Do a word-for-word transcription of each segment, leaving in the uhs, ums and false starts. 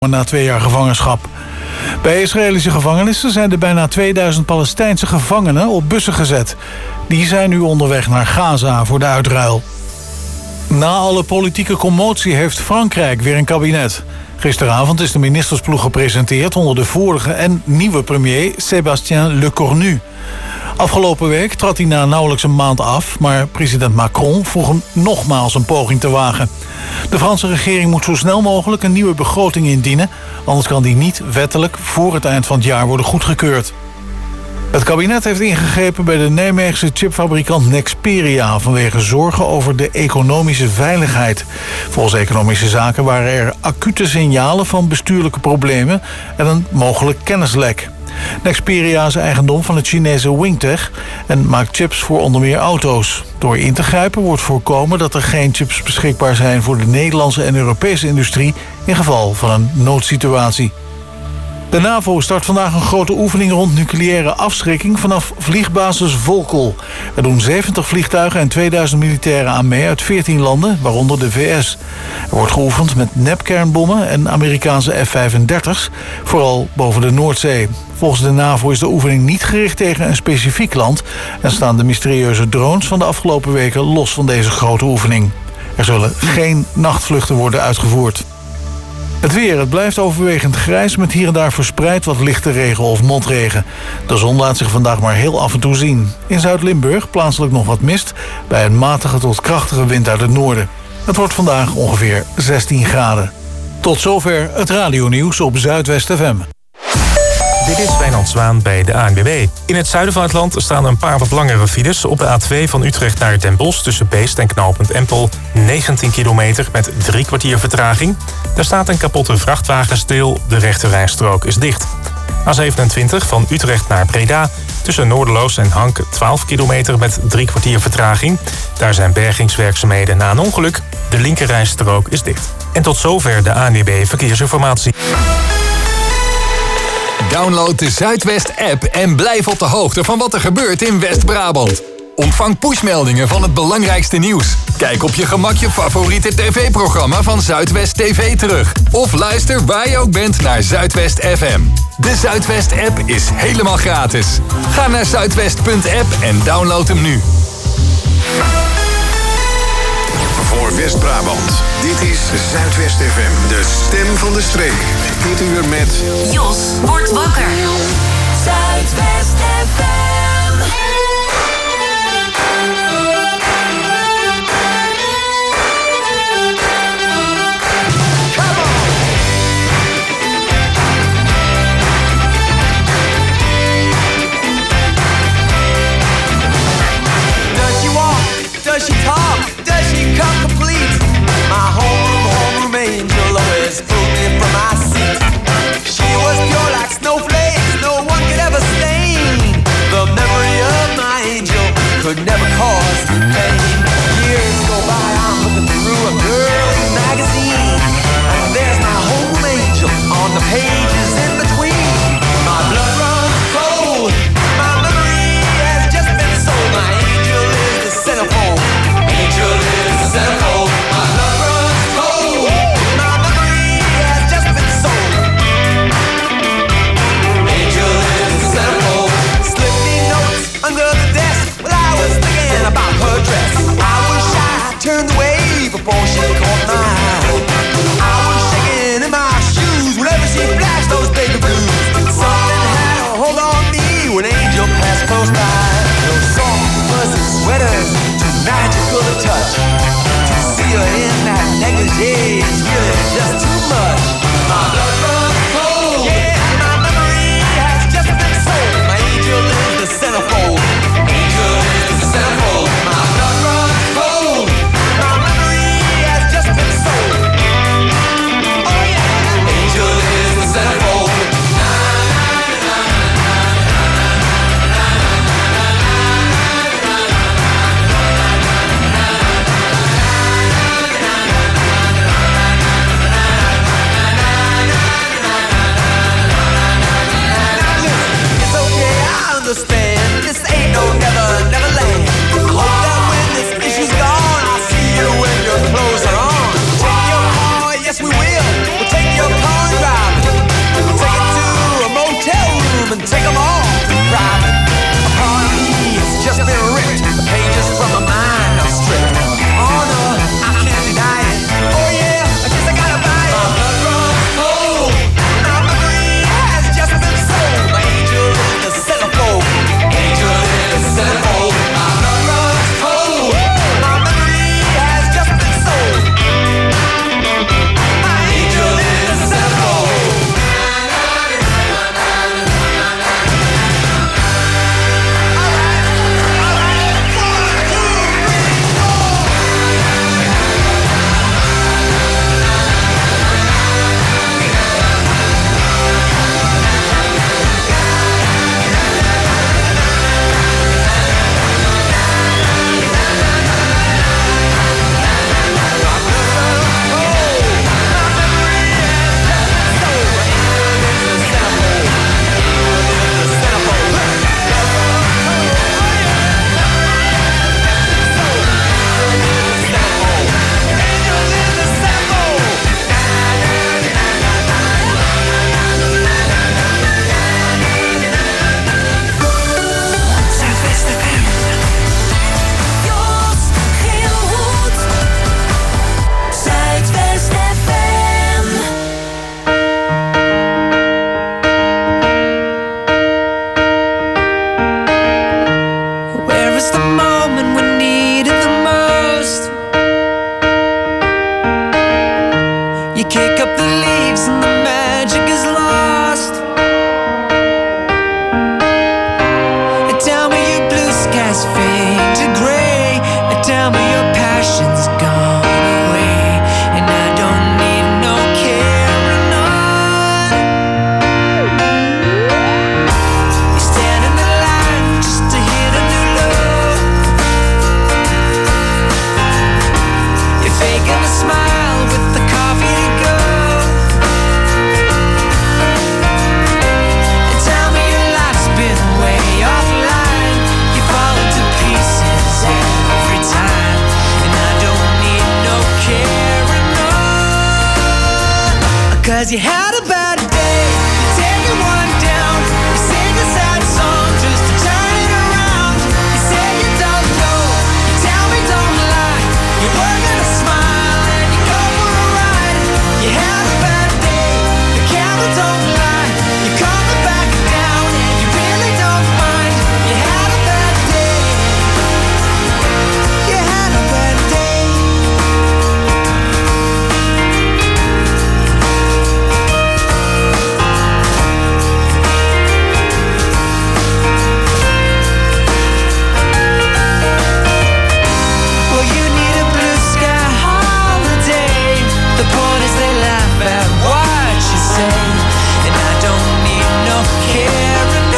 na twee jaar gevangenschap. Bij Israëlische gevangenissen zijn de bijna tweeduizend Palestijnse gevangenen op bussen gezet. Die zijn nu onderweg naar Gaza voor de uitruil. Na alle politieke commotie heeft Frankrijk weer een kabinet. Gisteravond is de ministersploeg gepresenteerd onder de vorige en nieuwe premier Sébastien Lecornu. Afgelopen week trad hij na nauwelijks een maand af, maar president Macron vroeg hem nogmaals een poging te wagen. De Franse regering moet zo snel mogelijk een nieuwe begroting indienen, anders kan die niet wettelijk voor het eind van het jaar worden goedgekeurd. Het kabinet heeft ingegrepen bij de Nijmeegse chipfabrikant Nexperia vanwege zorgen over de economische veiligheid. Volgens Economische Zaken waren er acute signalen van bestuurlijke problemen en een mogelijk kennislek. Nexperia is eigendom van het Chinese Wingtech en maakt chips voor onder meer auto's. Door in te grijpen wordt voorkomen dat er geen chips beschikbaar zijn voor de Nederlandse en Europese industrie in geval van een noodsituatie. De NAVO start vandaag een grote oefening rond nucleaire afschrikking vanaf vliegbasis Volkel. Er doen zeventig vliegtuigen en tweeduizend militairen aan mee uit veertien landen, waaronder de V S. Er wordt geoefend met nepkernbommen en Amerikaanse F vijfendertig's, vooral boven de Noordzee. Volgens de NAVO is de oefening niet gericht tegen een specifiek land en staan de mysterieuze drones van de afgelopen weken los van deze grote oefening. Er zullen geen nachtvluchten worden uitgevoerd. Het weer, het blijft overwegend grijs met hier en daar verspreid wat lichte regen of motregen. De zon laat zich vandaag maar heel af en toe zien. In Zuid-Limburg plaatselijk nog wat mist bij een matige tot krachtige wind uit het noorden. Het wordt vandaag ongeveer zestien graden. Tot zover het radionieuws op Zuidwest F M. Dit is Wijnand Zwaan bij de A N W B. In het zuiden van het land staan een paar wat langere files. Op de A twee van Utrecht naar Den Bosch tussen Beest en knooppunt Empel negentien kilometer met drie kwartier vertraging. Daar staat een kapotte vrachtwagen stil, de rechterrijstrook is dicht. A zevenentwintig van Utrecht naar Breda tussen Noorderloos en Hank twaalf kilometer met drie kwartier vertraging. Daar zijn bergingswerkzaamheden na een ongeluk. De linkerrijstrook is dicht. En tot zover de A N W B Verkeersinformatie. Download de Zuidwest-app en blijf op de hoogte van wat er gebeurt in West-Brabant. Ontvang pushmeldingen van het belangrijkste nieuws. Kijk op je gemak je favoriete tv-programma van Zuidwest T V terug. Of luister waar je ook bent naar Zuidwest F M. De Zuidwest-app is helemaal gratis. Ga naar zuidwest punt app en download hem nu. Voor West-Brabant. Dit is Zuidwest F M, de stem van de streek. Dit uur met... Jos wordt wakker. Zuidwest F M. Does she walk? Does she talk? Does she come complete? My homeroom, homeroom angel always pulled me from my seat. She was pure like snowflakes, no one could ever stain. The memory of my angel could never cause me pain. Years go by, I'm looking through a girl's magazine, and there's my home angel on the pages in between. My blood runs cold, my memory has just been sold. My angel is the centerfold, angel is the centerfold. My blood runs cold, my memory has just been sold. Angel is the centerfold. Slip me notes under the desk while I was thinking about her dress. I was shy, turned away before she caught my eye. I was shaking in my shoes whenever she flashed those baby blues. Something had a hold on me when Angel passed close by. Those soft, fuzzy sweaters, too magical to touch. To see her in that negligee is really just too much. My blood runs cold, yeah, my memory has just been sold. My angel is the centerfold, angel is the centerfold. My blood runs cold, my memory has just been sold. Oh yeah, angel is the centerfold. Cause you had a bad day, you're taking one down. You sing a sad song just to turn it around. You say you don't know, you tell me don't lie. You were gonna smile and you go for a ride. You had a bad day, the camera don't lie. You're coming back down and you really don't mind. You had a bad day, you had a bad day. Well, you need a blue sky holiday. The point is they laugh at what you say, and I don't need no care and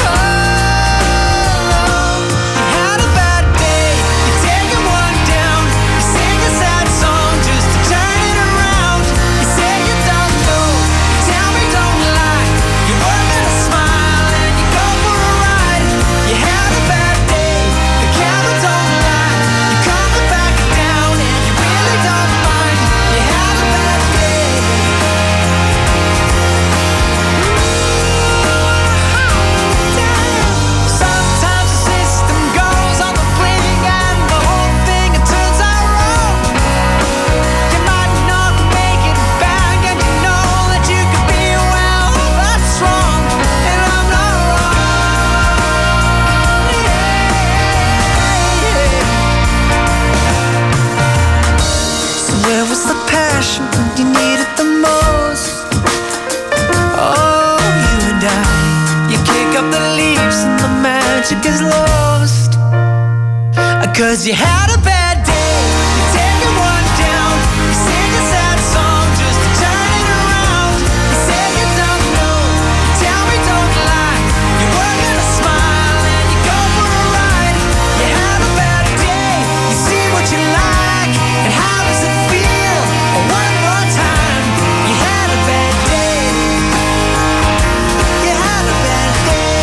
home. You had a bad day, you're taking one down. You sing a sad song just to turn it around. You say you don't know, you tell me don't lie. You were gonna smile and you go for a ride. You had a bad day, the camera don't lie. You're coming back down and you really don't mind. You had a bad day. Sometimes the system goes on the blink and the whole thing it turns out wrong. You might not make it back and you know that you could be well, that's wrong, and I'm not wrong. So where was the passion when you needed the most? Oh, you and I, you kick up the leaves and the magic is lost. Cause you had a bad day, you're taking one down. You sing a sad song just to turn it around. You say you don't know, you tell me don't lie. You were gonna smile and you go for a ride. You had a bad day, you see what you like, and how does it feel? One more time, you had a bad day. You had a bad day.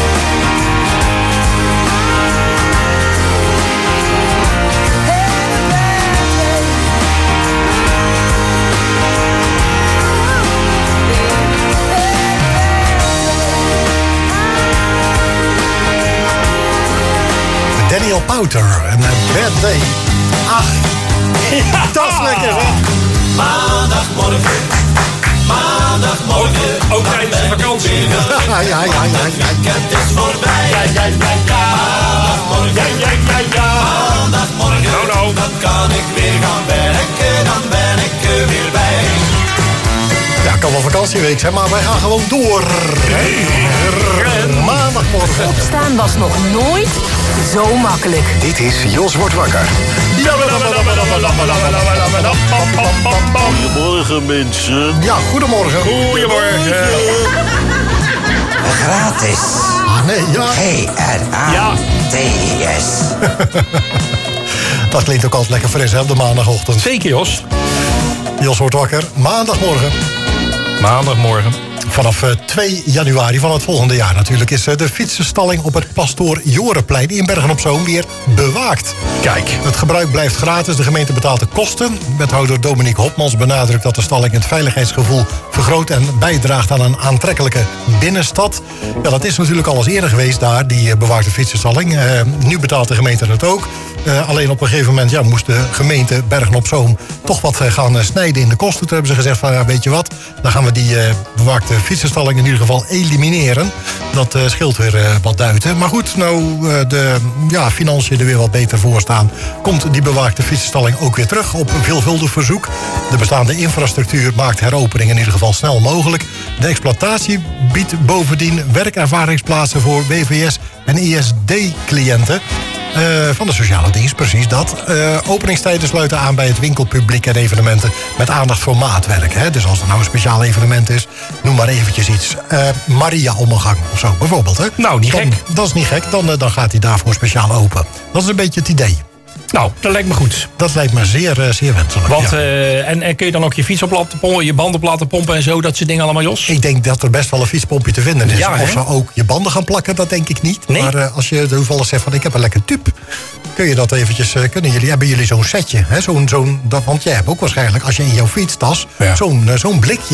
Daniel Powter en uh, Bad Day. Ach, dat is lekker, hè? Maandagmorgen, maandagmorgen. Ook, ook tijdens de vakantie. Ja, ja, ja, ja, ja. Het weekend is voorbij. Ja, ja, ja, ja. Maandagmorgen, Ja, ja, ja, ja. maandagmorgen. Nou, nou. Dan kan ik weer gaan werken, dan ben ik er weer bij. Ja, kan wel vakantieweek zijn, maar wij gaan gewoon door. Maandagmorgen. Opstaan was nog nooit zo makkelijk. Dit is Jos wordt wakker. Goedemorgen mensen. Ja, goedemorgen. Goedemorgen. Gratis. Ah, nee, ja. G R A T I S. Dat klinkt ook altijd lekker fris, hè, op de maandagochtend. Zeker, Jos. Jos wordt wakker. Maandagmorgen. Maandagmorgen. Vanaf twee januari van het volgende jaar natuurlijk is de fietsenstalling op het Pastoor Jorenplein in Bergen-op-Zoom weer bewaakt. Kijk. Het gebruik blijft gratis, de gemeente betaalt de kosten. Wethouder Dominique Hopmans benadrukt dat de stalling het veiligheidsgevoel vergroot en bijdraagt aan een aantrekkelijke binnenstad. Ja, dat is natuurlijk al eens eerder geweest daar, die bewaakte fietsenstalling. Uh, nu betaalt de gemeente het ook. Uh, alleen op een gegeven moment ja, moest de gemeente Bergen-op-Zoom toch wat uh, gaan uh, snijden in de kosten. Toen hebben ze gezegd van ja, weet je wat, dan gaan we die uh, bewaakte fietsenstalling in ieder geval elimineren. Dat uh, scheelt weer uh, wat duiten. Maar goed, nou uh, de ja, financiën er weer wat beter voor staan, komt die bewaakte fietsenstalling ook weer terug op veelvuldig verzoek. De bestaande infrastructuur maakt heropening in ieder geval snel mogelijk. De exploitatie biedt bovendien werkervaringsplaatsen voor W V S en I S D-cliënten. Uh, van de sociale dienst, precies dat. Uh, openingstijden sluiten aan bij het winkelpubliek en evenementen met aandacht voor maatwerk. Hè? Dus als er nou een speciaal evenement is, noem maar eventjes iets. Uh, Maria-omgang of zo, bijvoorbeeld. Hè? Nou, niet dan, gek. Dat is niet gek, dan, uh, dan gaat hij daarvoor speciaal open. Dat is een beetje het idee. Nou, dat lijkt me goed. Dat lijkt me zeer, uh, zeer wenselijk. Want, ja. uh, en, en kun je dan ook je fiets op laten pompen, je banden op laten pompen en zo, dat soort dingen allemaal, Jos? Ik denk dat er best wel een fietspompje te vinden is. Ja, of hè? ze ook je banden gaan plakken, dat denk ik niet. Nee? Maar uh, als je toevallig zegt van ik heb een lekker tube, kun je dat eventjes, uh, kunnen jullie, hebben jullie zo'n setje? Hè? Zo'n, zo'n, dat, want jij hebt ook waarschijnlijk, als je in jouw fietstas, Ja. zo'n, uh, zo'n blikje.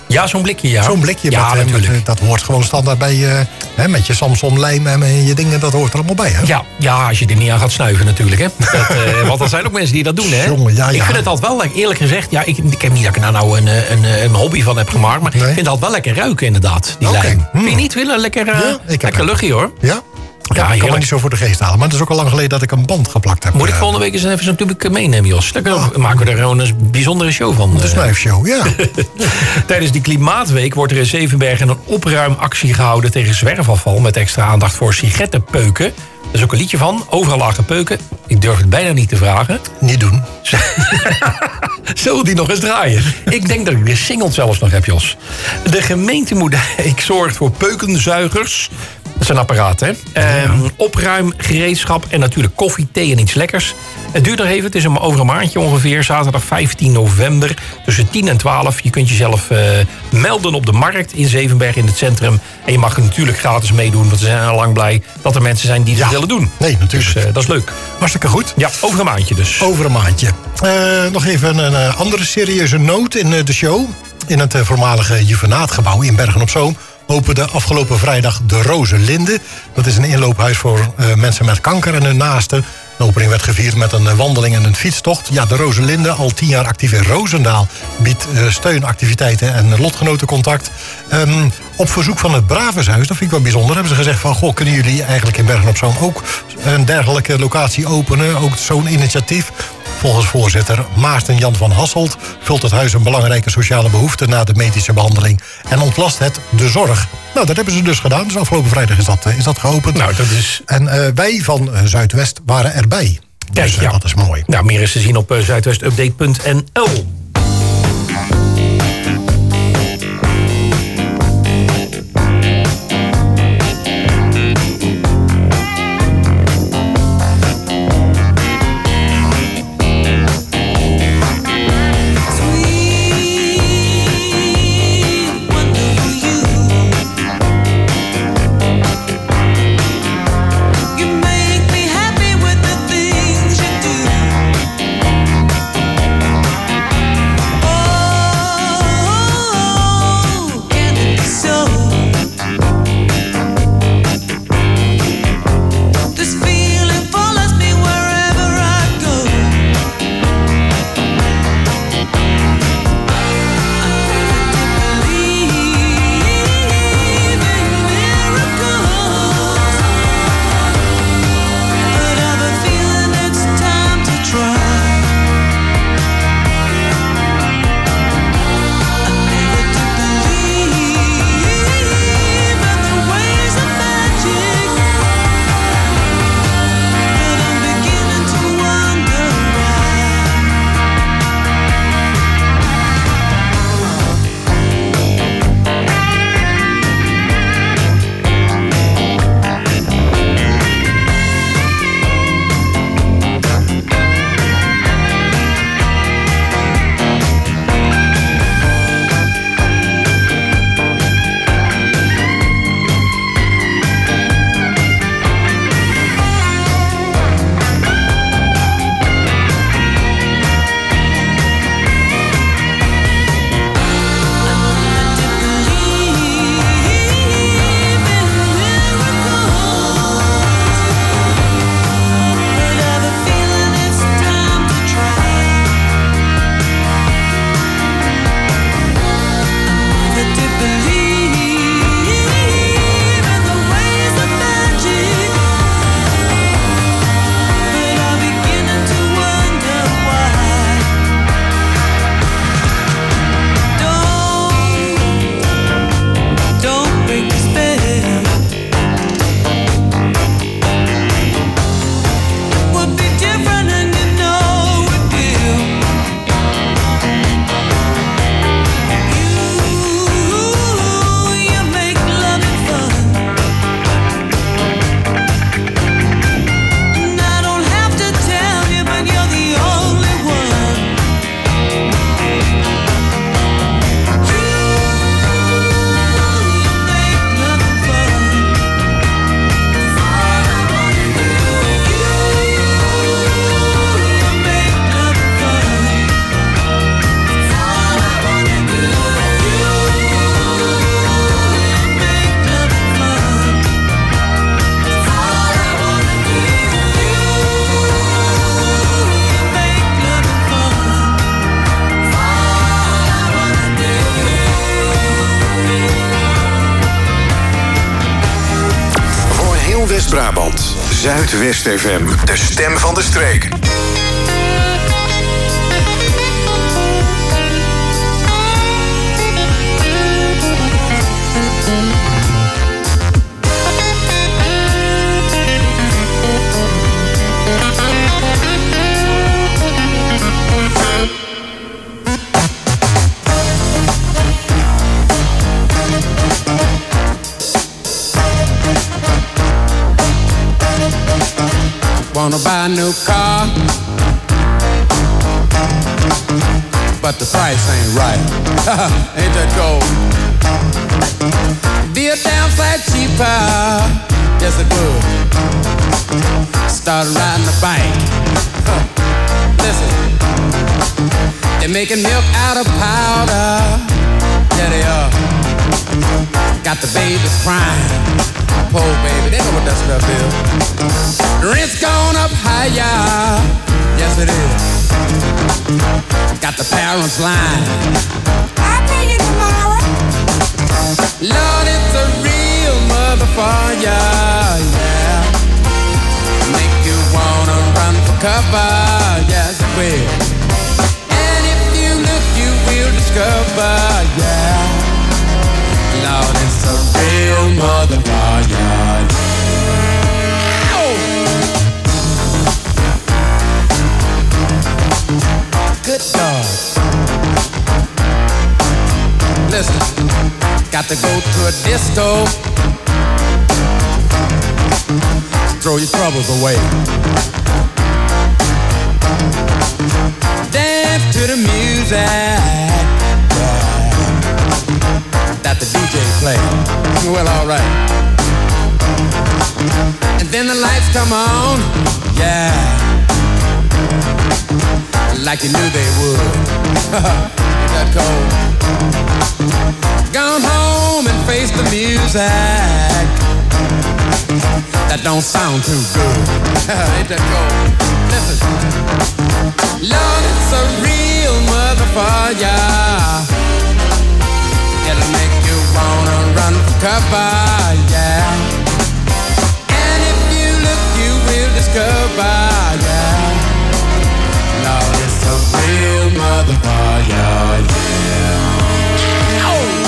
Ja, zo'n blikje, ja. Zo'n blikje, ja, met, natuurlijk. Met, dat hoort gewoon standaard bij uh, hè, met je Samsung lijm en je dingen, dat hoort er allemaal bij, hè? Ja, ja, als je er niet aan gaat snuiven natuurlijk, hè. Dat, uh, want er zijn ook mensen die dat doen, hè. Jongen, ja, ja. Ik vind het altijd wel, eerlijk gezegd, ja, ik, ik heb niet dat ik er nou een, een, een hobby van heb gemaakt, maar nee. Ik vind het altijd wel lekker ruiken, inderdaad, die okay. lijm. Hmm. Vind je niet, Willem? Lekker, uh, ja, lekker luchtje, hoor. Ja? Ja, ik kan me niet zo voor de geest halen. Maar het is ook al lang geleden dat ik een band geplakt heb. Moet ik volgende week eens even zo'n tubek meenemen, Jos? Dan oh. maken we er gewoon een bijzondere show van. De snuifshow, ja. Tijdens die Klimaatweek wordt er in Zevenbergen een opruimactie gehouden tegen zwerfafval. Met extra aandacht voor sigarettenpeuken. Er is ook een liedje van, overal lagen peuken. Ik durf het bijna niet te vragen. Niet doen. Zullen die nog eens draaien? Ik denk dat ik de single zelfs nog heb, Jos. De gemeente Moerdijk zorgt voor peukenzuigers. Dat is een apparaat, hè? Ja. Um, opruim, gereedschap en natuurlijk koffie, thee en iets lekkers. Het duurt nog even, het is een, over een maandje ongeveer. Zaterdag vijftien november tussen tien en twaalf. Je kunt jezelf uh, melden op de markt in Zevenbergen in het centrum. En je mag natuurlijk gratis meedoen, want we zijn al lang blij dat er mensen zijn die dat ja. willen doen. Nee, natuurlijk. Dus uh, dat is leuk. Hartstikke goed. Ja, over een maandje dus. Over een maandje. Uh, nog even een uh, andere serieuze noot in uh, de show. In het uh, voormalige Juvenaatgebouw in Bergen op Zoom opende afgelopen vrijdag de Rozenlinde. Dat is een inloophuis voor uh, mensen met kanker en hun naasten. De opening werd gevierd met een wandeling en een fietstocht. Ja, de Rozenlinde, al tien jaar actief in Roosendaal, biedt uh, steun, activiteiten en lotgenotencontact. Um, op verzoek van het Bravenshuis, dat vind ik wel bijzonder, hebben ze gezegd van, goh, kunnen jullie eigenlijk in Bergen op Zoom ook een dergelijke locatie openen? Ook zo'n initiatief. Volgens voorzitter Maarten Jan van Hasselt vult het huis een belangrijke sociale behoefte na de medische behandeling en ontlast het de zorg. Nou, dat hebben ze dus gedaan. Dus afgelopen vrijdag is dat, is dat geopend. Nou, dat is... En uh, wij van uh, Zuidwest waren erbij. Kijk, dus uh, ja. dat is mooi. Nou, meer is te zien op uh, zuidwestupdate punt n l. van West-Brabant. Zuidwest F M, de stem van de streek. Wanna buy a new car, but the price ain't right. Ain't that cold? Be a damn sight cheaper, yes it would. Started riding a bike. Huh. Listen, they're making milk out of powder. Yeah they are. Got the babies crying. Poor baby, they know what that stuff is. Rent's gone up higher, yes it is. Got the parents lying. I'll pay you tomorrow. Lord, it's a real motherfucker, yeah. Make you wanna run for cover, yes it will. And if you look, you will discover, yeah. Lord, it's a real motherfucker. Good dog. Listen, got to go to a disco. Throw your troubles away. Dance to the music that the D J play. Well, all right. And then the lights come on, yeah, like you knew they would. Ain't that cold? Gone home and face the music that don't sound too good. Ain't that cold? Listen, Lord, it's a real motherfucker. It'll make you wanna run for cover, yeah. And if you look, you will discover, yeah. Lord, it's a real motherfucker, yeah. Oh!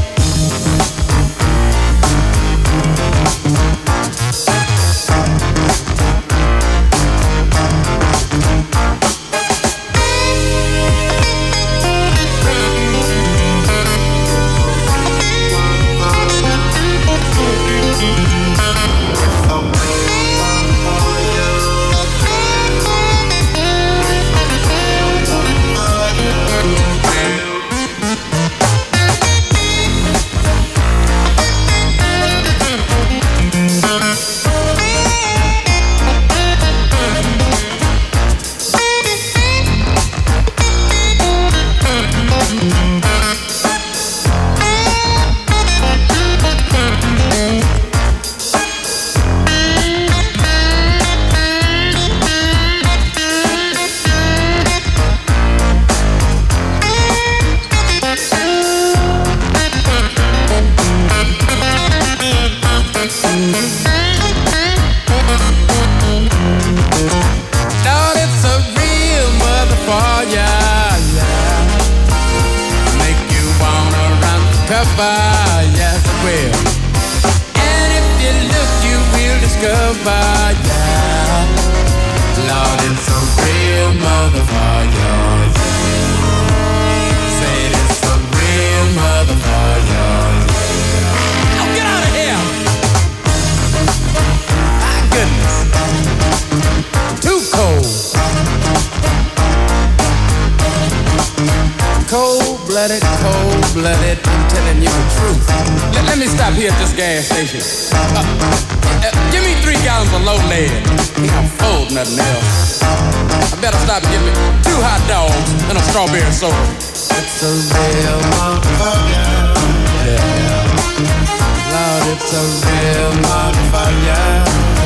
Cold-blooded, cold-blooded, I'm telling you the truth. Let, let me stop here at this gas station. Uh, uh, give me three gallons of low lead. Ain't no fold, nothing else. I better stop and get me two hot dogs and a strawberry soda. It's a real motherfucker. Yeah. Lord, it's a real motherfucker.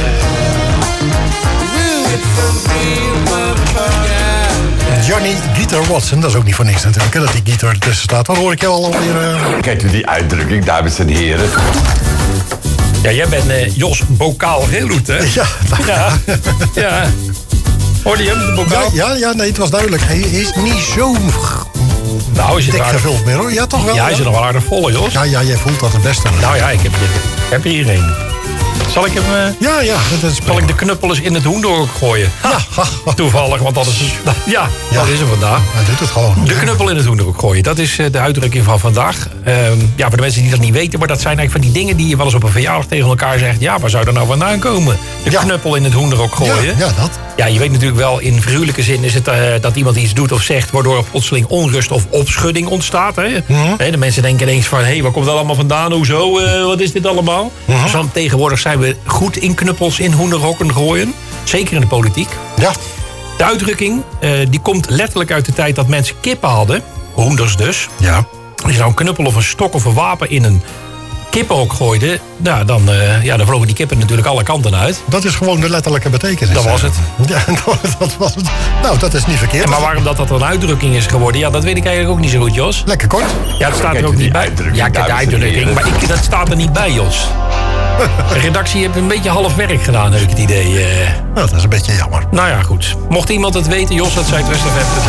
Yeah. Woo, it's a real motherfucker. Johnny Guitar Watson, dat is ook niet voor niks natuurlijk, hè, dat die guitar ertussen staat. Wat hoor ik jou alweer? Uh... Kijk u die uitdrukking, dames en heren. Ja, jij bent uh, Jos Bokaal Geelhoed, hè? Ja, ja. ja. Hoorde je hem, de bokaal? Ja, ja, ja, nee, het was duidelijk. Hij is niet zo nou, is het dik aardig... gevuld meer, hoor. Ja, toch wel? Ja, hij is er nog wel aardig vol, Jos. Ja, ja, jij voelt dat het beste. Nou ja, ik heb, ik heb er hier een. Zal ik hem... Uh... Ja, ja. Dat is zal ik de knuppel eens in het hoenderhok gooien? Ha, ja. Toevallig, want dat is... Ja, ja, dat is er vandaag. Hij doet het gewoon. De knuppel in het hoenderhok gooien. Dat is uh, de uitdrukking van vandaag. Uh, ja, voor de mensen die dat niet weten, maar dat zijn eigenlijk van die dingen die je wel eens op een verjaardag tegen elkaar zegt. Ja, waar zou dat nou vandaan komen? De ja. knuppel in het hoenderhok gooien. Ja, ja, dat. Ja, je weet natuurlijk wel, in figuurlijke zin is het uh, dat iemand iets doet of zegt, waardoor er plotseling onrust of opschudding ontstaat. Hè? Mm-hmm. De mensen denken ineens van, hé, hey, waar komt dat allemaal vandaan? Hoezo? Uh, wat is dit allemaal? Mm-hmm. Dus dan, tegenwoordig zijn we goed in knuppels in hoenderhokken gooien. Zeker in de politiek. Ja. De uitdrukking, uh, die komt letterlijk uit de tijd dat mensen kippen hadden. Hoenders dus. Ja. Als je nou een knuppel of een stok of een wapen in een kippenhok gooide, nou, dan, uh, ja, dan vlogen die kippen natuurlijk alle kanten uit. Dat is gewoon de letterlijke betekenis. Dat was het. Ja, dat was het. Nou, dat is niet verkeerd. En maar waarom dat, dat een uitdrukking is geworden, ja, dat weet ik eigenlijk ook niet zo goed, Jos. Lekker kort. Ja, dat staat er ook niet bij. Ja, kijk, de uitdrukking, maar ik, dat staat er niet bij, Jos. De redactie heeft een beetje half werk gedaan, heb ik het idee. Uh... Nou, dat is een beetje jammer. Nou ja, goed. Mocht iemand het weten, Jos, dat Zuidwest F M.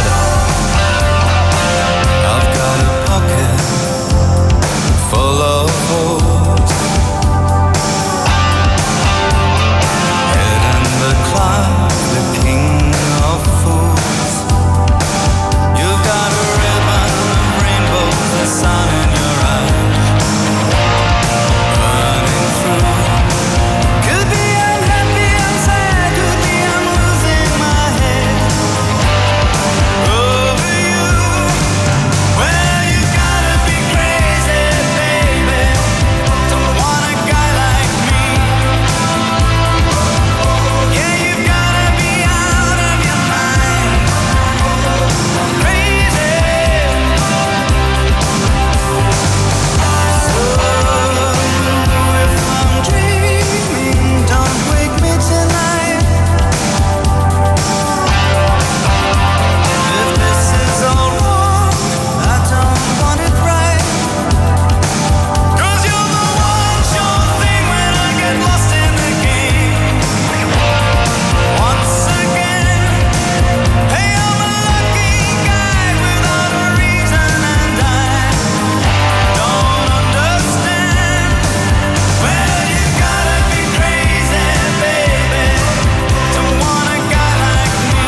I've got a pocket full of holes, head in the cloud, the king of fools. You've got a ribbon of rainbows, the sun in your eyes, burning through. Could be I'm happy, I'm sad, could be I'm losing my head over you. Well, you gotta be crazy, baby, to want a guy like me. Yeah, you've gotta be out of your mind, crazy. So if I'm dreaming, don't wake me tonight. If this is all wrong, I don't want it right. 'Cause you're the one sure thing when I get lost in the game. Once again, hey, I'm a lucky guy without a reason, and I don't understand. Well, you gotta be crazy, baby, to want a guy like me.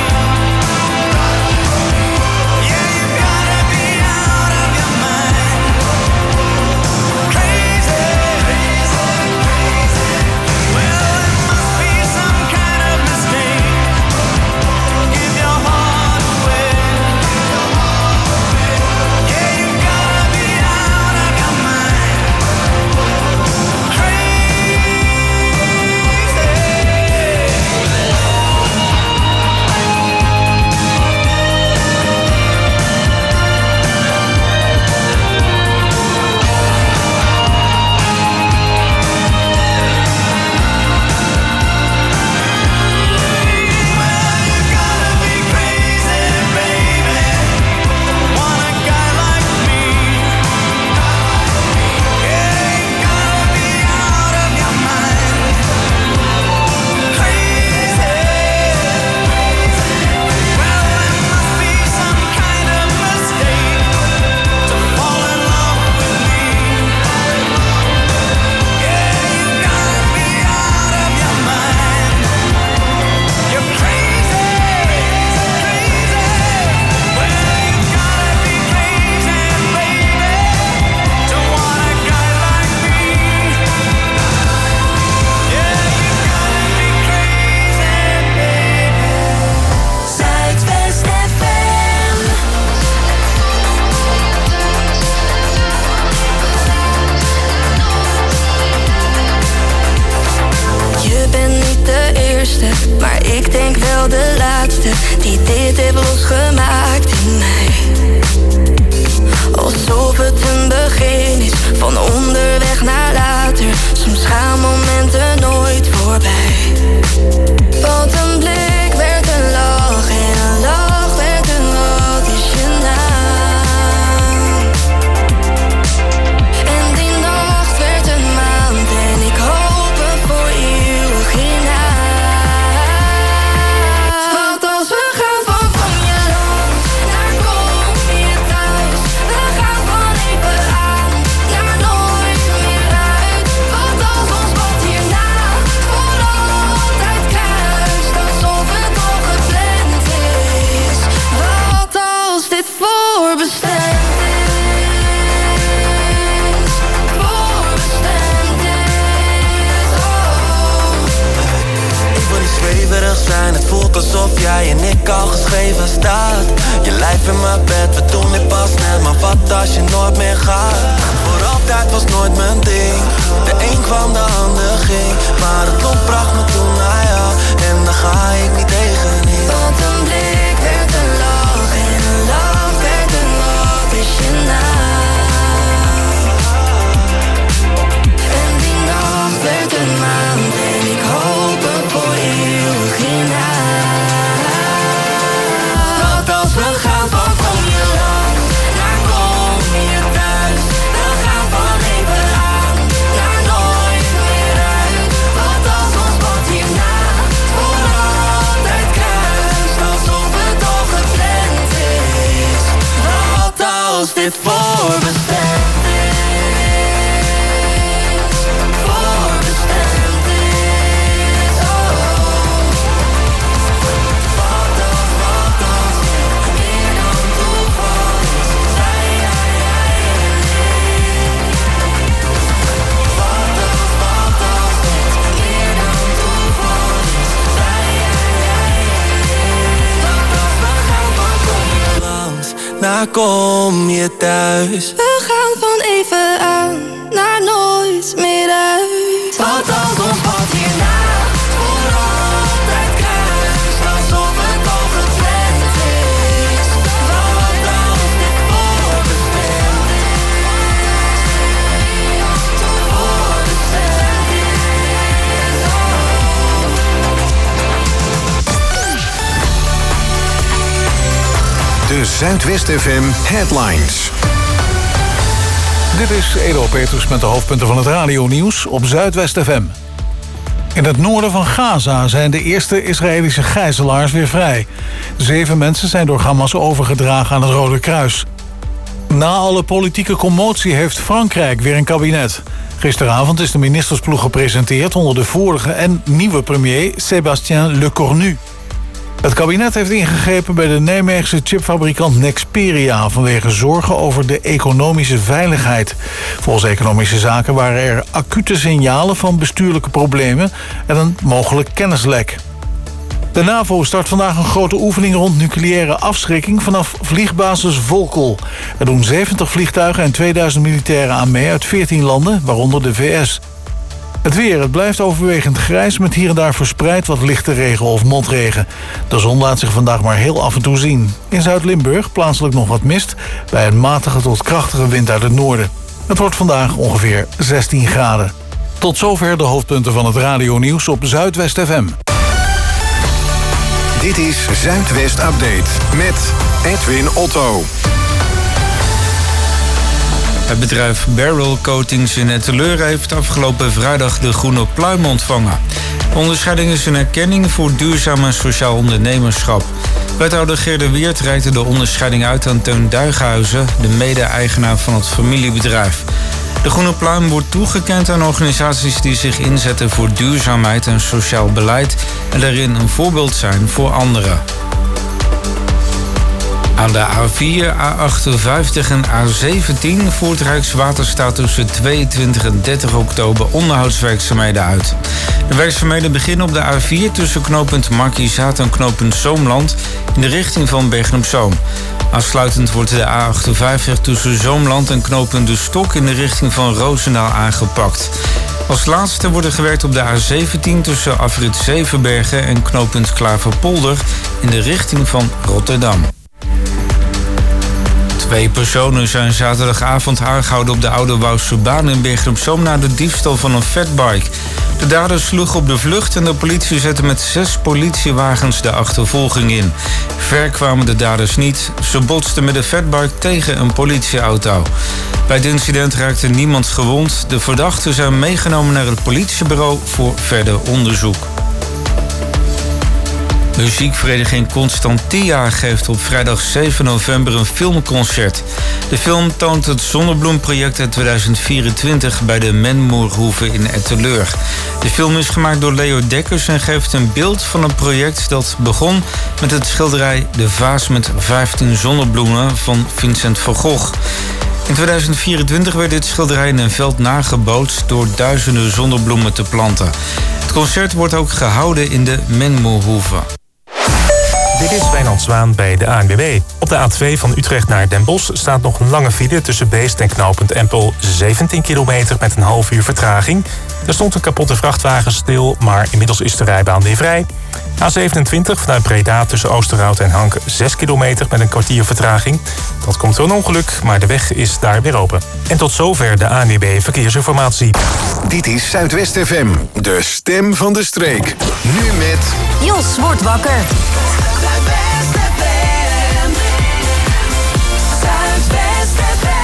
Yeah, you gotta be out of your mind, crazy, crazy, crazy. Well, it must be some kind of mistake to give your heart away. Yeah, you gotta be out of your mind, crazy. Well, you gotta be crazy, baby, to want a guy like me. Yeah, you gotta be out of your mind, crazy. Well, it must be some kind of mistake to fall in love with me. Yeah, you gotta be out of your mind. You're crazy, crazy. Well, you gotta be crazy, baby, to want a guy like me. Yeah, you gotta be crazy, baby. Zuidwest F M. Je bent niet de eerste, maar ik denk wel de laatste die dit heeft losgemaakt in mij. Alsof het een begin is van onderweg naar later. Soms gaan momenten nooit voorbij. Want een blik werd een lach en een lach werd een wat is je naam. En die nacht werd een maand en ik hoop alsof jij en ik al geschreven staat. Je lijf in mijn bed, we doen dit pas net. Maar wat als je nooit meer gaat? Voor altijd was nooit mijn ding. De een kwam, de ander ging. Maar het lot bracht me toen naar jou. En daar ga ik niet tegenin. Want een blik werd een lach en een lach werd een wat is je naam. En die nacht werd een maand en ik hoop er voor eeuwig hiernaar. Want als we gaan van kom je lang, naar kom je thuis. We gaan van even aan, naar nooit meer uit. Want als ons pad hierna voor altijd kruist, alsof het al gepland is. Wat als dit voorbestemd is, voorbestemd is, oh. Wat als, wat als dit meer dan toeval is, zij, jij, jij en ik. Wat als, wat als dit meer dan toeval is, zij, jij, jij en ik. Wat als we gaan van kom je langs, naar kom je thuis. we gaan van even aan naar nooit meer uit. Wat als ons pad hierna voor altijd kruist, alsof het al gepland is. Wat als dit voorbestemd is, voorbestemd is, oh. De Zuidwest F M Headlines. Dit is Edo Petrus met de hoofdpunten van het radionieuws op Zuidwest F M. In het noorden van Gaza zijn de eerste Israëlische gijzelaars weer vrij. Zeven mensen zijn door Hamas overgedragen aan het Rode Kruis. Na alle politieke commotie heeft Frankrijk weer een kabinet. Gisteravond is de ministersploeg gepresenteerd onder de vorige en nieuwe premier Sébastien Lecornu. Het kabinet heeft ingegrepen bij de Nijmeegse chipfabrikant Nexperia vanwege zorgen over de economische veiligheid. Volgens Economische Zaken waren er acute signalen van bestuurlijke problemen en een mogelijk kennislek. De NAVO start vandaag een grote oefening rond nucleaire afschrikking vanaf vliegbasis Volkel. Er doen zeventig vliegtuigen en tweeduizend militairen aan mee uit veertien landen, waaronder de V S. Het weer, het blijft overwegend grijs met hier en daar verspreid wat lichte regen of motregen. De zon laat zich vandaag maar heel af en toe zien. In Zuid-Limburg plaatselijk nog wat mist bij een matige tot krachtige wind uit het noorden. Het wordt vandaag ongeveer zestien graden. Tot zover de hoofdpunten van het radionieuws op Zuidwest F M. Dit is Zuidwest Update met Edwin Otto. Het bedrijf Barrel Coatings in Etteleur heeft afgelopen vrijdag de Groene Pluim ontvangen. De onderscheiding is een erkenning voor duurzaam en sociaal ondernemerschap. Wethouder Geerde Weert reikte de onderscheiding uit aan Teun Duighuizen, de mede-eigenaar van het familiebedrijf. De Groene Pluim wordt toegekend aan organisaties die zich inzetten voor duurzaamheid en sociaal beleid en daarin een voorbeeld zijn voor anderen. Aan de A vier, A achtenvijftig en A zeventien voert Rijkswaterstaat tussen tweeëntwintig en dertig oktober onderhoudswerkzaamheden uit. De werkzaamheden beginnen op de A vier tussen knooppunt Markizaat en knooppunt Zoomland in de richting van Bergen op Zoom. Aansluitend wordt de A achtenvijftig tussen Zoomland en knooppunt De Stok in de richting van Roosendaal aangepakt. Als laatste wordt er gewerkt op de A zeventien tussen afrit Zevenbergen en knooppunt Klaverpolder in de richting van Rotterdam. Twee personen zijn zaterdagavond aangehouden op de Oude Wouwse baan in Bergen op Zoom na de diefstal van een fatbike. De daders sloegen op de vlucht en de politie zette met zes politiewagens de achtervolging in. Ver kwamen de daders niet. Ze botsten met de fatbike tegen een politieauto. Bij het incident raakte niemand gewond. De verdachten zijn meegenomen naar het politiebureau voor verder onderzoek. Muziekvereniging Constantia geeft op vrijdag zeven november een filmconcert. De film toont het Zonnebloemproject uit tweeduizend vierentwintig bij de Menmoerhoeve in Etteleur. De film is gemaakt door Leo Dekkers en geeft een beeld van een project dat begon met het schilderij De Vaas met vijftien zonnebloemen van Vincent van Gogh. In tweeduizend vierentwintig werd dit schilderij in een veld nagebootst door duizenden zonnebloemen te planten. Het concert wordt ook gehouden in de Menmoerhoeve. Dit is Wijnand Zwaan bij de A N W B. Op de A twee van Utrecht naar Den Bosch staat nog een lange file tussen Beest en knooppunt Empel. zeventien kilometer met een half uur vertraging. Er stond een kapotte vrachtwagen stil, maar inmiddels is de rijbaan weer vrij. A zevenentwintig vanuit Breda tussen Oosterhout en Hank zes kilometer met een kwartier vertraging. Dat komt door een ongeluk, maar de weg is daar weer open. En tot zover de A N W B Verkeersinformatie. Dit is Zuidwest F M, de stem van de streek. Nu met... Jos wordt wakker. Zuidwest F M. Zuidwest F M.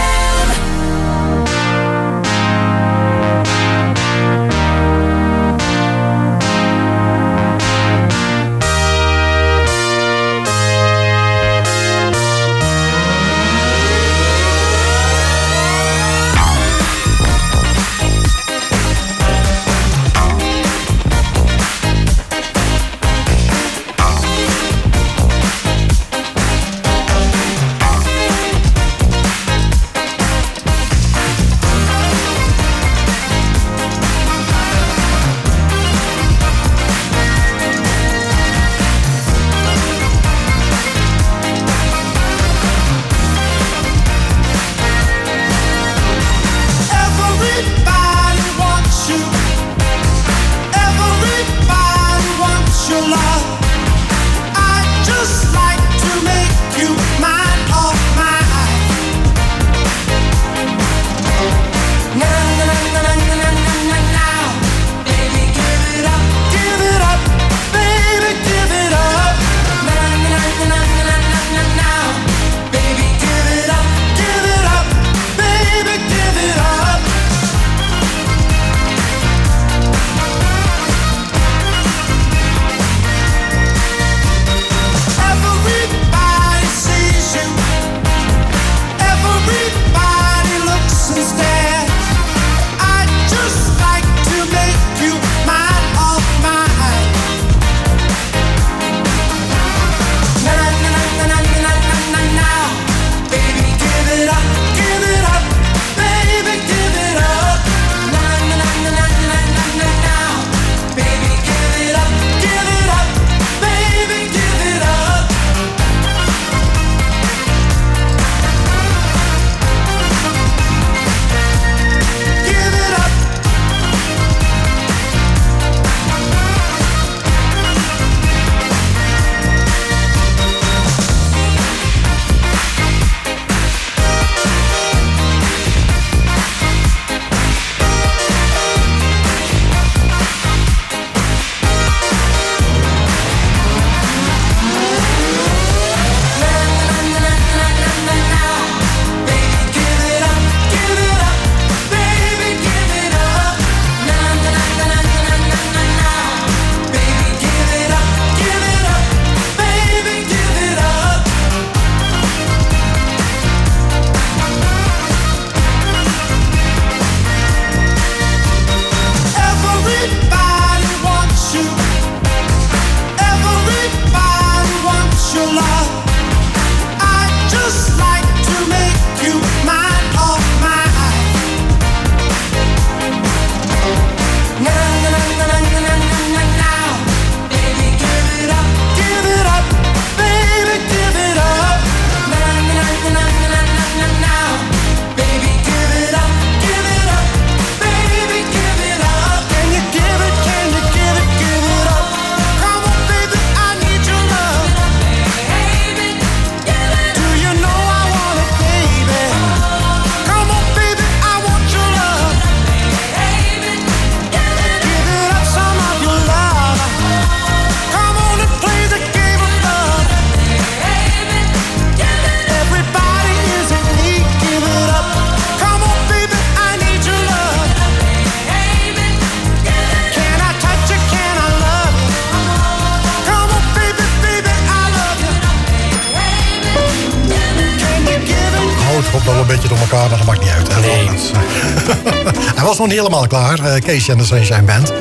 wel een beetje door elkaar, maar dat maakt niet uit. Hè? Nee. Hij was nog niet helemaal klaar, uh, Casey en de Sunshine Band.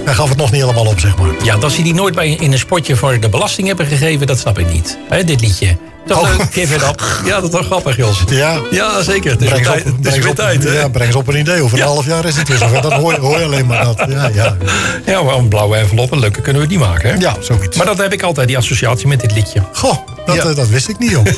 hij gaf het nog niet helemaal op, zeg maar. Ja, dat ze die nooit bij, in een spotje voor de belasting hebben gegeven, dat snap ik niet. Hè, dit liedje. Toch Oh. leuk, give it up. Ja, dat is toch grappig, Jos. Ja, Ja, zeker. Het is breng weer eens tijd, op, het is breng weer eens op, tijd, hè? ja, breng eens op een idee. Over Ja. een half jaar is het weer zover. Dan hoor, je- hoor je alleen maar dat. Ja, ja. Ja, maar een blauwe envelop, een leuke kunnen we die maken, hè? ja, zoiets. Maar dat heb ik altijd, die associatie met dit liedje. Goh, dat, Ja. eh, dat wist ik niet, joh.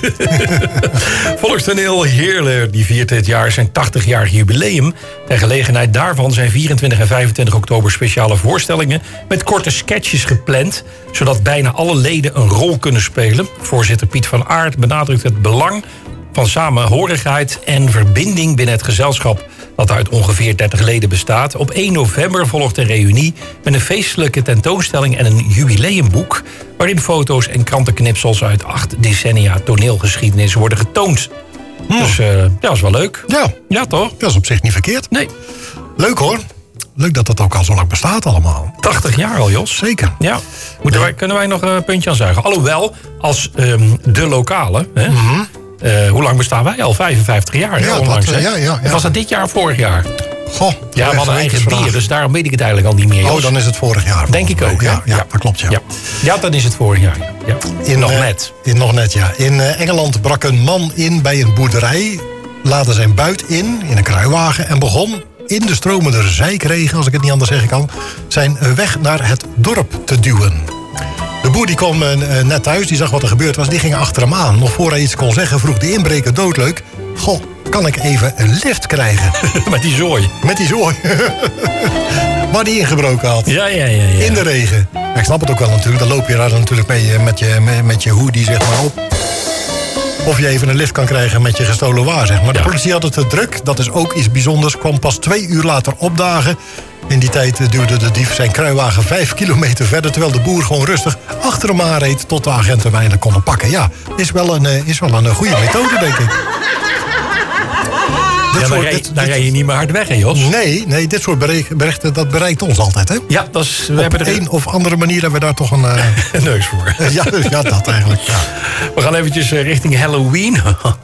Volkstoneel Heerlen die viert dit jaar zijn tachtig-jarig jubileum. Ter gelegenheid daarvan zijn vierentwintig en vijfentwintig oktober speciale voorstellingen met korte sketches gepland, zodat bijna alle leden een rol kunnen spelen. Voorzitter Piet van Aert benadrukt het belang van samenhorigheid en verbinding binnen het gezelschap dat uit ongeveer dertig leden bestaat. Op één november volgt een reunie met een feestelijke tentoonstelling en een jubileumboek waarin foto's en krantenknipsels uit acht decennia toneelgeschiedenis worden getoond. Dus eh, ja, dat is wel leuk. Ja, Ja, toch? dat is op zich niet verkeerd. Nee. Leuk hoor. Leuk dat dat ook al zo lang bestaat allemaal. tachtig jaar al, Jos. Zeker. Ja. Moeten wij, kunnen wij nog een puntje aan zuigen? Alhoewel, als ehm, de lokale... Hè, eh, hoe lang bestaan wij al? vijfenvijftig jaar, hè, Ja, onlangs. dat, hè? eh, ja, ja, ja. Of was dat dit jaar of vorig jaar? Goh, Ja, we hadden een eigen gewetensvraag. bier, dus daarom weet ik het eigenlijk al niet meer, Jos. Oh, dan is het vorig jaar. Denk ik ook, hè? Ja, ja, dat klopt, ja. Ja. Ja, dan is het vorig jaar. Ja. Ja. In, nog eh, net. In, nog net, ja. In eh, Engeland brak een man in bij een boerderij, laadde zijn buit in, in een kruiwagen en begon in de stromende zijkregen, als ik het niet anders zeggen kan, zijn weg naar het dorp te duwen. De boer die kwam eh, net thuis, die zag wat er gebeurd was, die ging achter hem aan. Nog voor hij iets kon zeggen, vroeg de inbreker doodleuk: goh, kan ik even een lift krijgen? Met die zooi. Met die zooi. Waar die ingebroken had. Ja, ja, ja. ja. In de regen. Ja, ik snap het ook wel natuurlijk. Dan loop je daar natuurlijk mee eh, met je, met, met je hoodie zeg maar op. Of je even een lift kan krijgen met je gestolen waar, zeg maar. De Ja. politie had het te druk. Dat is ook iets bijzonders. Kwam pas twee uur later opdagen. In die tijd eh, duwde de dief zijn kruiwagen vijf kilometer verder, terwijl de boer gewoon rustig achter hem aanreed tot de agenten hem eindelijk konden pakken. Ja, is wel een, eh, is wel een eh, goede methode, denk ik. Dit Ja, dan soort- rij, dit- dan dit- rij je niet meer hard weg, hè, Jos? Nee, nee, dit soort bericht- berichten dat bereikt ons altijd, hè? Ja, dat is, we Op hebben er een of andere manier hebben we daar toch een... eh, een neus voor. ja, ja, dat eigenlijk. Ja. We gaan eventjes eh, richting Halloween.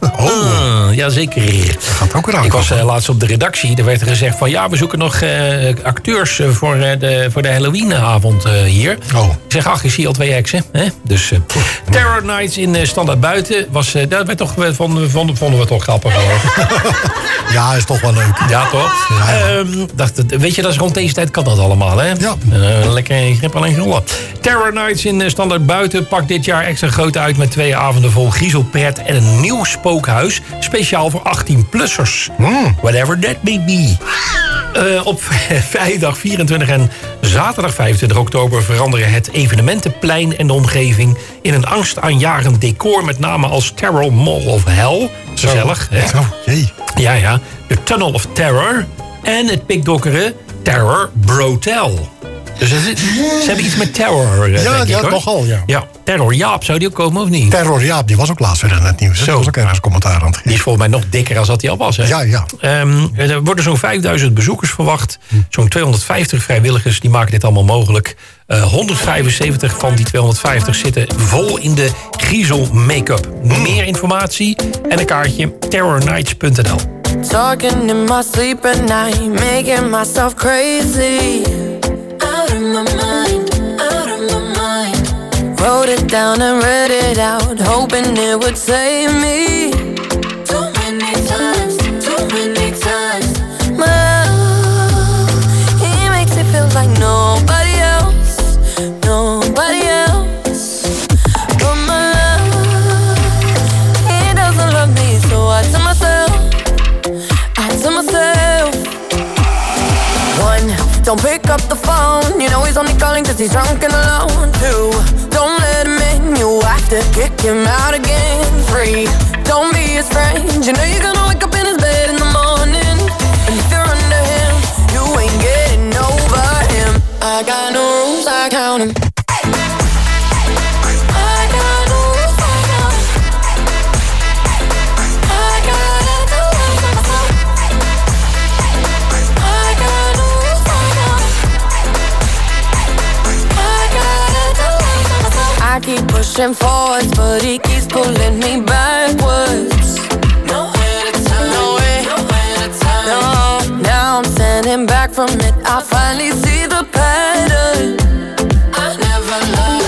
Oh. Ja, zeker. Gaat ook eraan. Ik was eh, laatst op de redactie. Er werd er gezegd van ja, we zoeken nog eh, acteurs eh, voor, eh, de, voor de Halloweenavond eh, hier. Oh. Ik zeg, ach, ik zie al twee exen. Hè? Dus eh, Terror Nights in eh, Standaard Buiten. Was, eh, dat werd toch, eh, vonden, vonden, vonden we toch grappig hoor. Ja, is toch wel leuk. Ja, toch? Ja. Ehm, dacht, het- weet je, dat is rond deze tijd kan dat allemaal, hè? Ja. Eh, lekker in grip alleen grollen. Terror Nights in eh, Standaard Buiten pakt dit jaar extra groot uit met twee avonden vol griezelpret en een nieuw spookhuis. Speciaal voor achttien-plussers. Mm. Whatever that may be. Eh, op vrijdag vierentwintig en zaterdag vijfentwintig oktober veranderen het evenementenplein en de omgeving in een angstaanjagend decor, met name als Terror Mall of Hell. Gezellig, hè? Zo, jee. Ja, ja. De Tunnel of Terror. En het pikdokkere Terror Brotel. Dus het is- ze hebben iets met terror, eh, Ja, denk ik, ja, hoor. nogal, ja. Ja, Terror Jaap, zou die ook komen of niet? Terror Jaap, die was ook laatst weer in het nieuws. hè? Zo. Dat was ook ergens commentaar aan het Die geven. is volgens mij nog dikker dan dat hij al was, hè? Ja, ja. Ehm, er worden zo'n vijfduizend bezoekers verwacht. Zo'n tweehonderdvijftig vrijwilligers die maken dit allemaal mogelijk. Eh, honderdvijfenzeventig van die tweehonderdvijftig zitten vol in de griezel make-up. Meer informatie en een kaartje terrornights punt n l. Talking in my sleep at night, making myself crazy. Out of my mind, out of my mind. Wrote it down and read it out, hoping it would save me. Too many times, too many times. My love, he makes it feel like nobody else, nobody else. But my love, he doesn't love me, so I tell myself, I tell myself. One, don't pick up the phone. You know he's only calling cause he's drunk and alone. Two, don't let him in. You have to kick him out again. Three, don't be his friend. You know you're gonna wake up in his bed in the morning. And if you're under him, you ain't getting over him. I got no rules, I count him. I got no rules, I count him. I gotta do it for myself. I got no rules, I count him. I gotta do it for myself. I keep pushing forwards, but he keeps pulling me backwards. Nowhere to turn, nowhere, nowhere to turn. No, now I'm standing running back from it. I finally see the pattern. I never loved.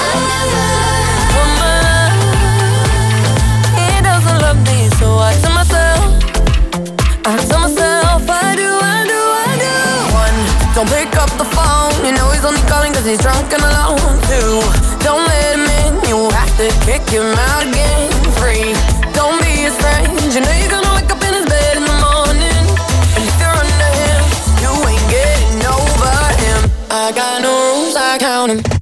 Woman, he doesn't love me, so I tell myself, I tell myself, I do, I do, I do. One, don't pick up the phone. You know he's only calling cause he's drunk and alone. Two, don't let him in. You have to kick him out again. Three, don't be his friend. You know you're gonna wake up in his bed in the morning. And if you're under him, you ain't getting over him. I got no rules, I count him.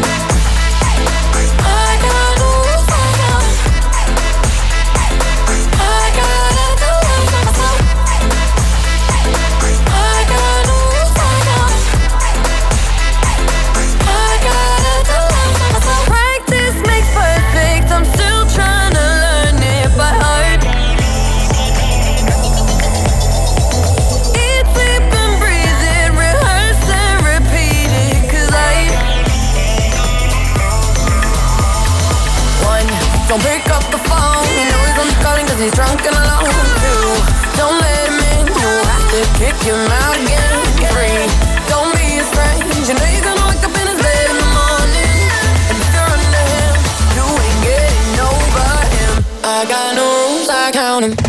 Don't pick up the phone. You know he's only calling cause he's drunk and alone. Two, don't let him in. You have to kick him out again. Three, don't be his friend. You know you're gonna wake up in his bed in the morning. And if you're under him, you ain't getting over him. I got no rules, I count him.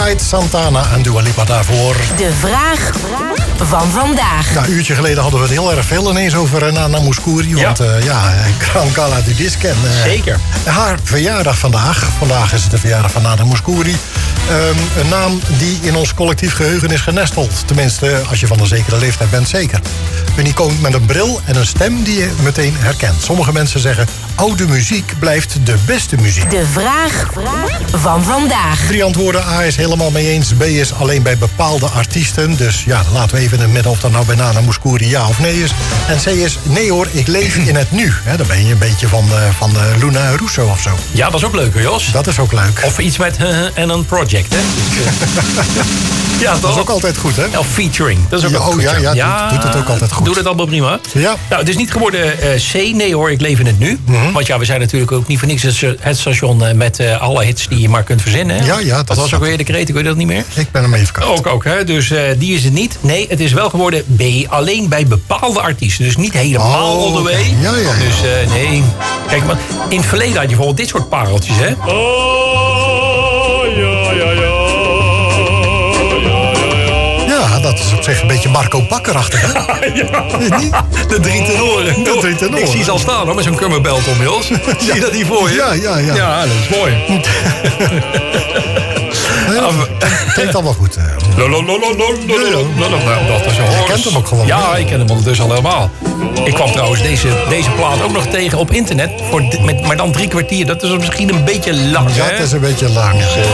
White, Santana en Dua Lipa daarvoor. De vraag van vandaag. Ja, een uurtje geleden hadden we het heel erg veel ineens over uh, Nana Mouskouri. Want uh, ja, Gran Cala du Disc. En, uh, Zeker. Haar verjaardag vandaag. Vandaag is het de verjaardag van Nana Mouskouri. Um, een naam die in ons collectief geheugen is genesteld. Tenminste, als je van een zekere leeftijd bent, zeker. Een icoon met een bril en een stem die je meteen herkent. Sommige mensen zeggen, oude muziek blijft de beste muziek. De vraag van vandaag. Drie antwoorden. A is helemaal mee eens. B is alleen bij bepaalde artiesten. Dus ja, laten we even in het midden of dat nou bij Nana Mouskouri ja of nee is. En C is, nee hoor, ik leef in het nu. He, dan ben je een beetje van, uh, van uh, Luna Russo of zo. Ja, dat is ook leuk, hoor, Jos. Dat is ook leuk. Of iets met uh, en een project, hè? Ja, toch? Dat is ook altijd goed, hè? Of featuring. Dat is ook ja, altijd oh, goed, ja, ja, ja. Doet, doet het ook altijd goed. Doet het allemaal prima. Ja. Nou, het is niet geworden uh, C. Nee hoor, ik leef in het nu. Mm-hmm. Want ja, we zijn natuurlijk ook niet voor niks het, het station uh, met uh, alle hits die je maar kunt verzinnen. Hè? Ja, ja. Dat, dat was ook weer de kreet, ik weet dat niet meer. Ik ben hem even kwijt. Ook, ook, hè. Dus uh, die is het niet. Nee, het is wel geworden B. Alleen bij bepaalde artiesten. Dus niet helemaal oh, all the way. Okay. Ja, ja, ja. Dus uh, nee. Kijk, maar in het verleden had je bijvoorbeeld dit soort pareltjes, hè. Oh, ja, ja, ja. Ja, dat is op zich een beetje Marco Bakkerachtig, hè? Ja. De drie tenoren. De drie tenoren. Ik zie ze al staan, hoor, met zo'n kummerbelt om, Jos. Zie je dat hier voor je? Ja, ja, ja. Ja, dat is mooi. Nee, dat klinkt allemaal goed. Dat is Je kent hem ook gewoon. Ja, ik ken hem ondertussen al helemaal. Ik kwam trouwens deze, deze plaat ook nog tegen op internet. Voor, met, maar dan drie kwartier. Dat is misschien een beetje lang, Ja, hè? het is een beetje lang.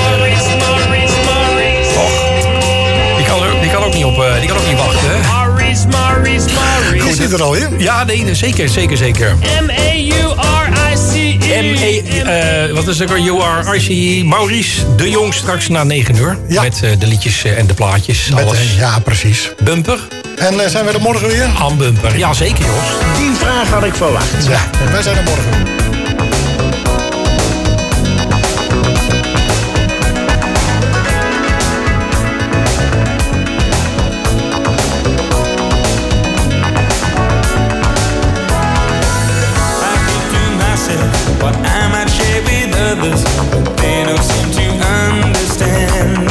Och, die kan, er, die kan ook niet op, uh, die kan ook niet wachten, hè? Maurice, Maurice, Maurice. Is hij er alweer? Ja, nee, zeker, zeker, zeker. M A U R I C E. M E, uh, wat is het ook? U R I C E. Maurice de Jong straks na negen uur. Ja. Met uh, de liedjes uh, en de plaatjes. Met, alles. uh, ja, precies. Bumper. En uh, zijn we er morgen weer? Aan bumper. Ja, zeker, Jos. Die vraag had ik verwacht. Ja, wij zijn er morgen. What I might share with others, but they don't seem to understand.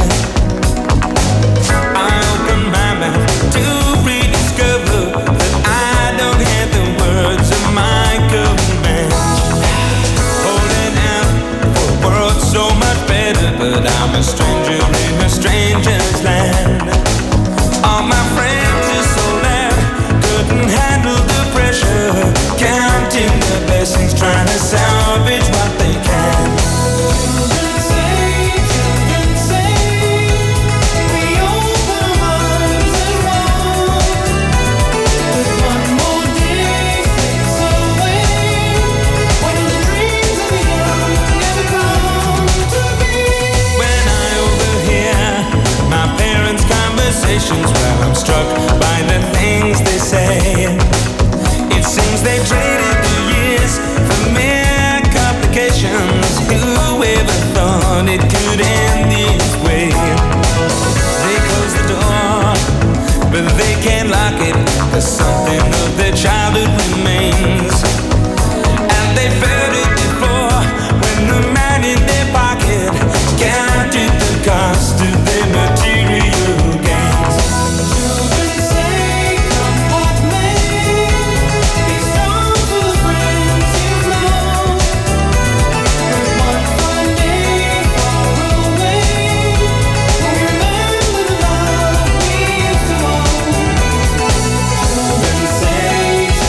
I open my mouth to rediscover that I don't have the words of my command. Holding out for a world so much better, but I'm a stranger in a stranger's land. All my friends are so loud, couldn't handle the pressure, counting the blessings, trying to salvage what they can. Children say, children say, we open arms and run. One more day fades away, when the dreams of the young never come to be. When I overhear my parents' conversations, well, I'm struck by the things they say. It seems they traded the years for mere complications. Whoever thought it could end this way? They close the door, but they can't lock it, 'cause something of their childhood remains. And they felt it before, when the man in their pocket counted the cost of their material gains. Children say, come what may, be strong for the friends you've known. One fine day far away, we'll remember the love we used to own. Children say,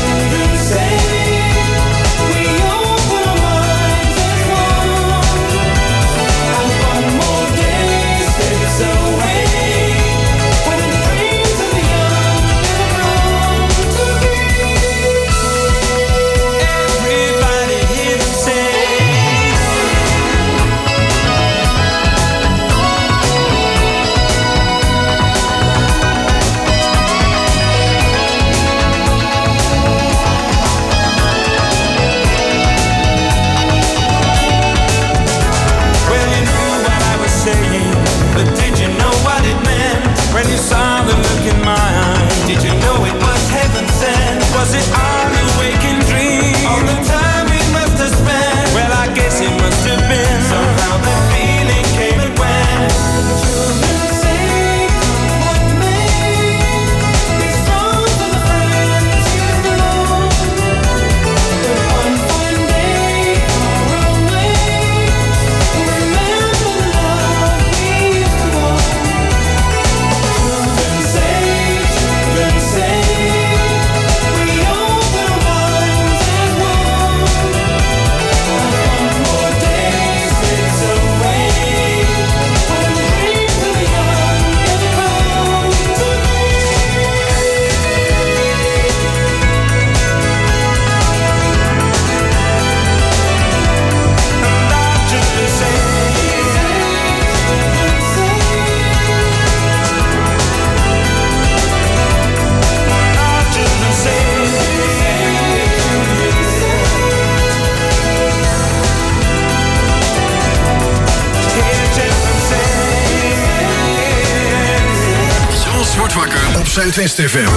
wordt wakker op Zuidwest F M.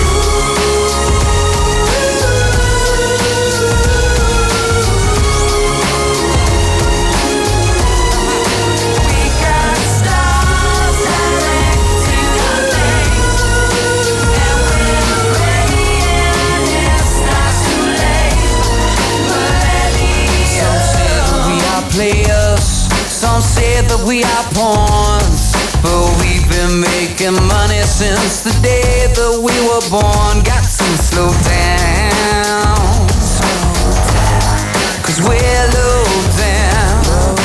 Players, some say that we are pawns, but we've been making money since the day that we were born. Got some slow down, cause we're low down.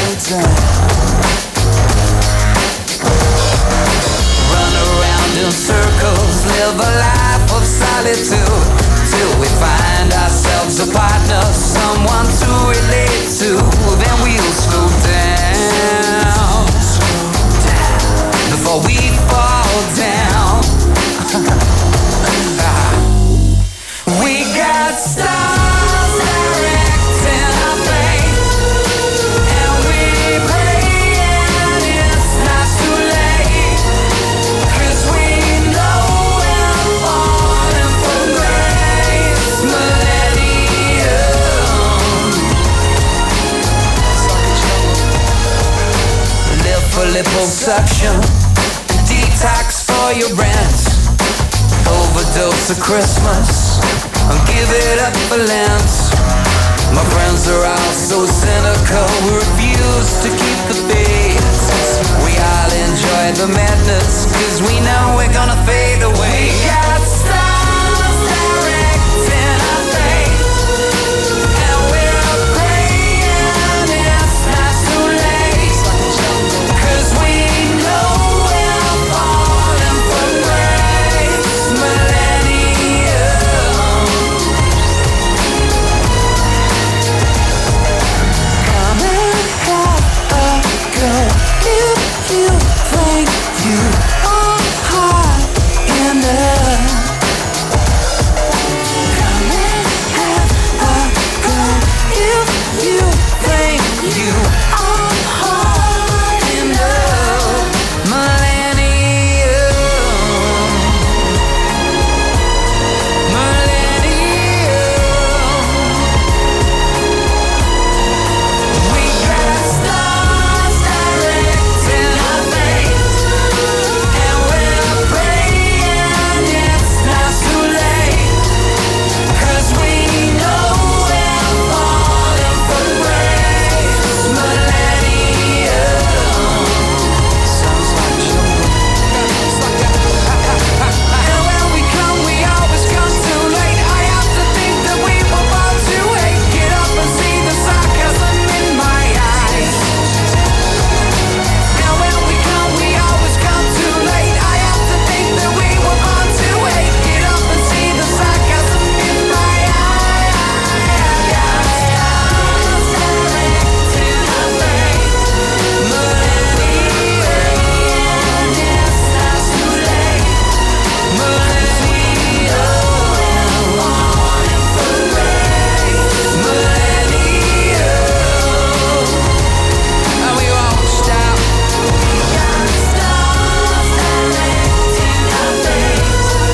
Run around in circles, live a life of solitude, till we find ourselves a partner, someone to relate to. Then we'll slow down before we fall down. We got stars directing our fate, and we pray and it's not too late, 'cause we know we're falling from grace. Millennium, live for liposuction, detox for your rent, overdose of Christmas, and give it up for Lent. My friends are all so cynical, we refuse to keep the faith. We all enjoy the madness, 'cause we know we're gonna fade away. We got stars directing our fate, and we're praying it's not too late, 'cause we know we're falling from grace. Millennium, come and have a go if you think you are hot enough. Come and have a go if you think you are hot enough. Millennium, millennium. We got stars directing our fate, and we're praying it's not too late, 'cause we know we're falling from grace. Millennium, sounds like jungle. And when we come, we always come too late. I have to think that we were born to hate. Get up and see the sarcasm in my eyes. And when we come, we always come too late. I have to think that we were born to hate. Get up and see the sarcasm in my eyes. Stars directing our fate. Millennium, it's not too late. Millennium, we're falling from grace. Millennium, and we won't stop. We got stars directing our fate.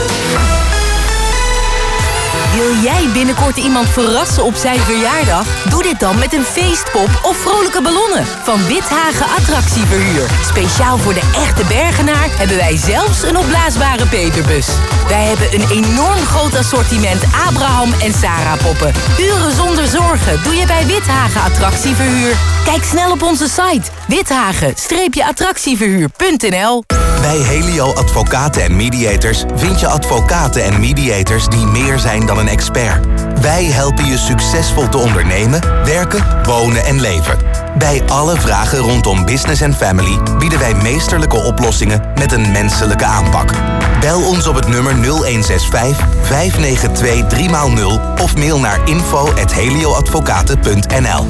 Wil jij binnenkort iemand verrassen op zijn verjaardag? Doe dit dan met een feestpop of vrolijke ballonnen van Withagen Attractieverhuur. Speciaal voor de echte Bergenaar hebben wij zelfs een opblaasbare peperbus. Wij hebben een enorm groot assortiment Abraham en Sarah poppen. Uren zonder zorgen doe je bij Withagen Attractieverhuur. Kijk snel op onze site withagen attractieverhuur punt n l. Bij Helio Advocaten en Mediators vind je advocaten en mediators die meer zijn dan een expert. Wij helpen je succesvol te ondernemen, werken, wonen en leven. Bij alle vragen rondom business en family bieden wij meesterlijke oplossingen met een menselijke aanpak. Bel ons op het nummer nul een zes vijf, vijf negen twee, drie nul of mail naar info at helioadvocaten punt n l.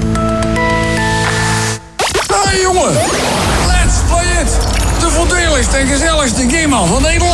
Hey jongen, let's play it! De voordeligste en gezelligste game van Nederland.